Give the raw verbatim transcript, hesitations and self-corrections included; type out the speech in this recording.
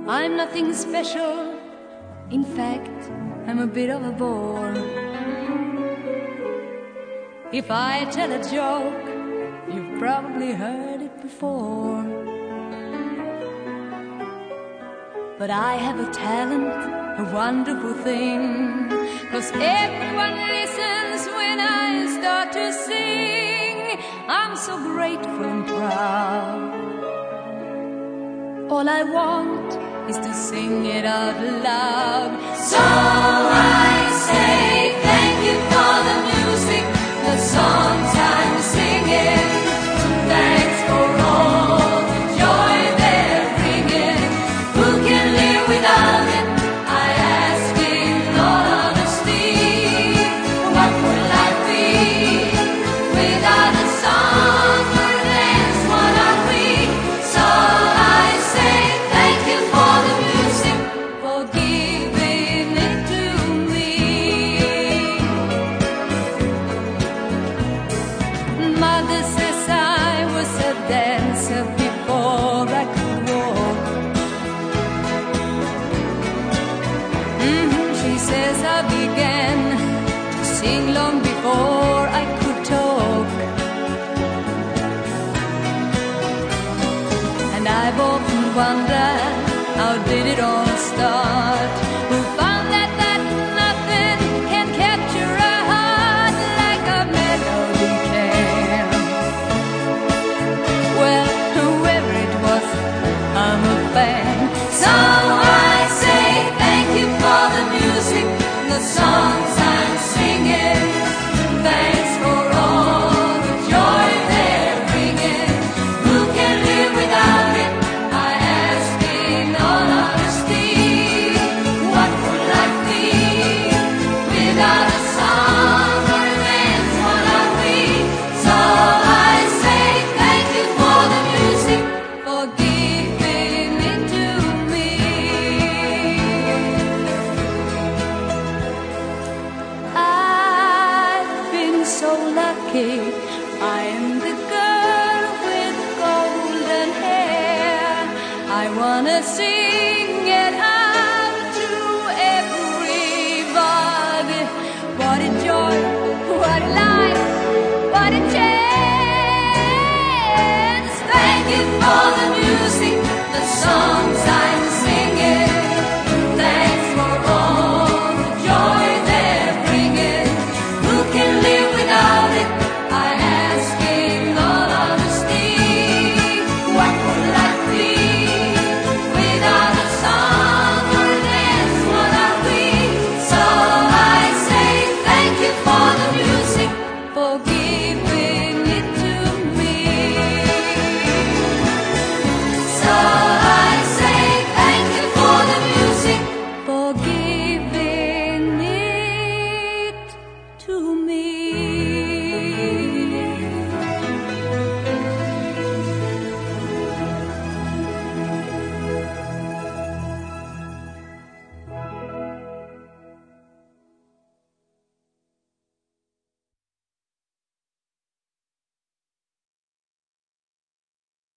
I'm nothing special. In fact, I'm a bit of a bore. If I tell a joke, you've probably heard it before. But I have a talent, a wonderful thing, 'cause everyone listens when I start to sing. I'm so grateful and proud. All I want is to sing it out loud. So I say thank you for the music, the songs I'm singing. Thanks for all the joy they're bringing. Who can live without it? I ask in all honesty. What would life be without a song or dance? What are we? So I say thank you for the music, for giving it to me. Mother says I was a dancer before I could walk. Mm-hmm. She says I began to sing long before I could talk. And I've often wondered, how did it all start? Who found that that nothing can capture a heart like a melody can? Well, whoever it was, I'm a fan. So I say thank you for the music, the songs I'm singing. Thanks for all the joy they're bringing. Who can live without it? I ask in all honesty. What would life be without a song or a dance? What are we? So I say thank you for the music, for giving it to me. I've been so lucky. I am the girl with golden hair. I wanna sing it out to everybody. What a joy, what a life, what a chance. Thank you for